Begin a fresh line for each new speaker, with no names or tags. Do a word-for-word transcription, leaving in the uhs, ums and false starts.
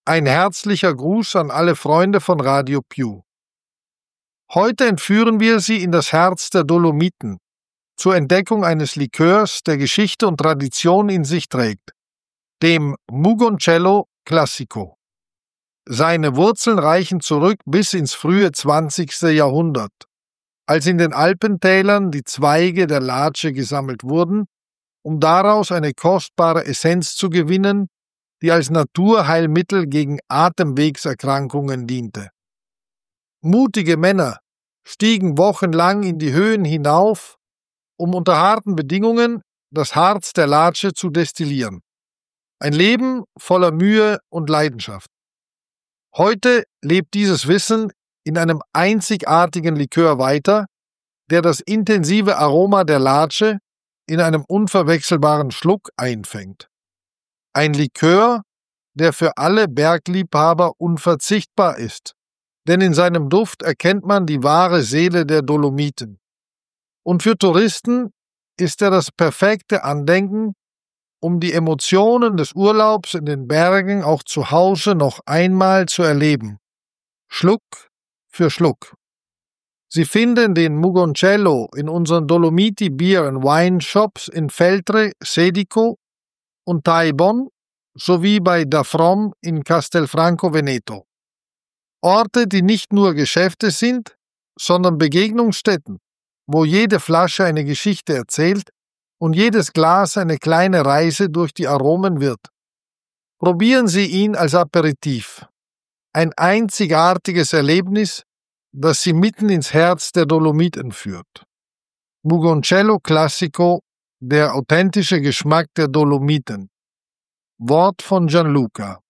Ein herzlicher Gruß an alle Freunde von Radio Pew. Heute entführen wir Sie in das Herz der Dolomiten, zur Entdeckung eines Likörs, der Geschichte und Tradition in sich trägt, dem Mugoncello Classico. Seine Wurzeln reichen zurück bis ins frühe zwanzigste Jahrhundert, als in den Alpentälern die Zweige der Latsche gesammelt wurden, um daraus eine kostbare Essenz zu gewinnen, die als Naturheilmittel gegen Atemwegserkrankungen diente. Mutige Männer stiegen wochenlang in die Höhen hinauf, um unter harten Bedingungen das Harz der Latsche zu destillieren. Ein Leben voller Mühe und Leidenschaft. Heute lebt dieses Wissen in einem einzigartigen Likör weiter, der das intensive Aroma der Latsche in einem unverwechselbaren Schluck einfängt. Ein Likör, der für alle Bergliebhaber unverzichtbar ist, denn in seinem Duft erkennt man die wahre Seele der Dolomiten. Und für Touristen ist er das perfekte Andenken, um die Emotionen des Urlaubs in den Bergen auch zu Hause noch einmal zu erleben. Schluck für Schluck. Sie finden den Mugoncello in unseren Dolomiti Beer and Wine Shops in Feltre, Sedico und Taibon sowie bei Da From in Castelfranco Veneto. Orte, die nicht nur Geschäfte sind, sondern Begegnungsstätten, wo jede Flasche eine Geschichte erzählt und jedes Glas eine kleine Reise durch die Aromen wird. Probieren Sie ihn als Aperitif. Ein einzigartiges Erlebnis, das Sie mitten ins Herz der Dolomiten führt. Mugoncello Classico, der authentische Geschmack der Dolomiten. Wort von Gianluca.